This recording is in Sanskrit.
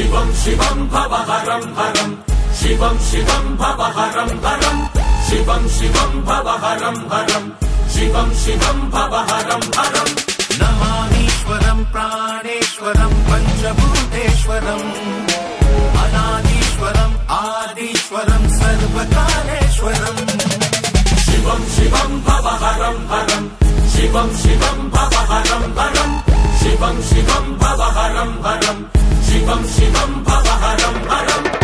शिवं शिवं भवहरं हरं शिवं शिवं भवहरं हरं शिवं शिवं भवहरं हरं शिवं शिवं भवहरं हरं नमामीश्वरं प्राणेश्वरं पञ्चभूतेश्वरम् अनादीश्वरम् आदीश्वरं सर्वकालेश्वरम् शिवं शिवं भवहरं हरं शिवं शिवं भवहरं हरं शिवं शिवं भवहरं हरं शिवं शिवं भवहरं हरम्